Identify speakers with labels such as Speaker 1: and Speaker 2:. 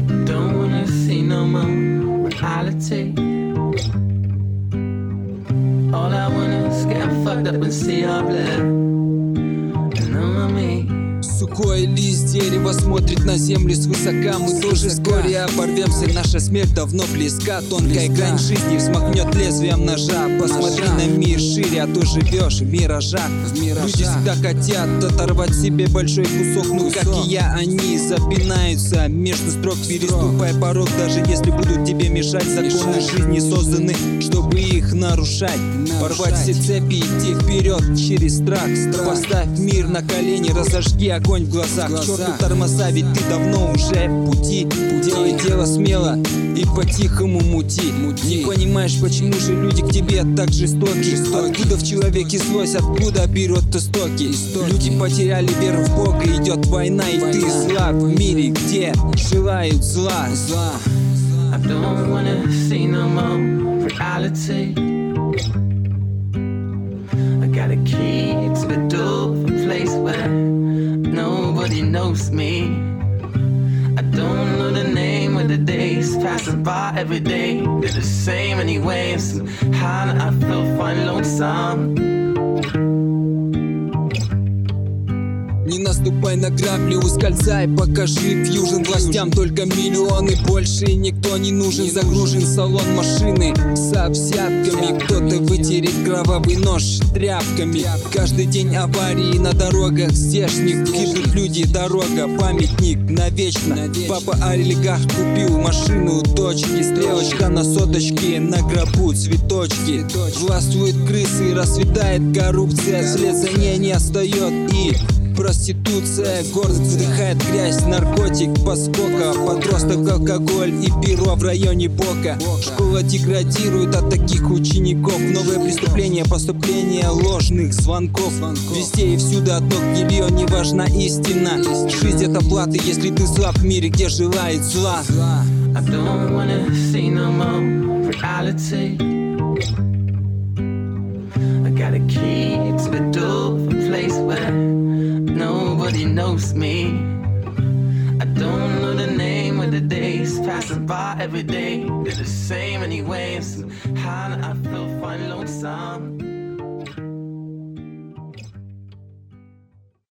Speaker 1: Don't wanna see no more reality. All I wanna is get fucked up and see our blood. And on me.
Speaker 2: Сухой лист дерева смотрит на землю свысока. Мы тоже вскоре оборвемся, наша смерть давно близка. Тонкая грань жизни взмахнет лезвием ножа. Посмотри на мир шире, а то живешь в миражах. Люди всегда хотят оторвать себе большой кусок. Ну как и я, они запинаются между строк, переступая порог. Даже если будут тебе мешать, законы жизни созданы, чтобы их нарушать. Порвать все цепи, идти вперед через страх. Поставь мир на колени, разожги огонь в глазах. К черту тормоза, ведь ты давно уже в пути. Делай дело смело и по-тихому мути. Не понимаешь, почему же люди к тебе так жестоки? Откуда в человеке злость, откуда берет истоки? Люди потеряли веру в Бога, идет война, и ты зла в мире, где желают зла.
Speaker 1: I don't wanna see no more reality. I got a key to the door of a place where nobody knows me. I don't know the name of the days passing by every day. They're the same anyway. Somehow I feel fine lonesome.
Speaker 2: Не наступай на грабли, ускользай, покажи фьюжн. Властям только миллионы, больше никто не нужен. Загружен салон машины со взятками. Кто-то вытерет кровавый нож тряпками. Каждый день аварии на дорогах здешних. Гибнут люди, дорога, памятник навечно. Папа олигарх купил машину дочки. Стрелочка на соточке, на гробу цветочки. Властвуют крысы, расцветает коррупция. Вслед за ней не отстает и проституция. Город вдыхает грязь, наркотик, поскока. Подросток, алкоголь и перо в районе бока. Школа деградирует от таких учеников. Новое преступление, поступление ложных звонков. Везде и всюду одно гнилье, не важна истина. Жизнь это плата, если ты зла в мире, где желает зла.
Speaker 1: I don't wanna see no more reality. I got a key to the door of a place where nobody knows me. I don't know the name of the days passing by every day. They're the same anyway. Somehow I feel fine lonesome.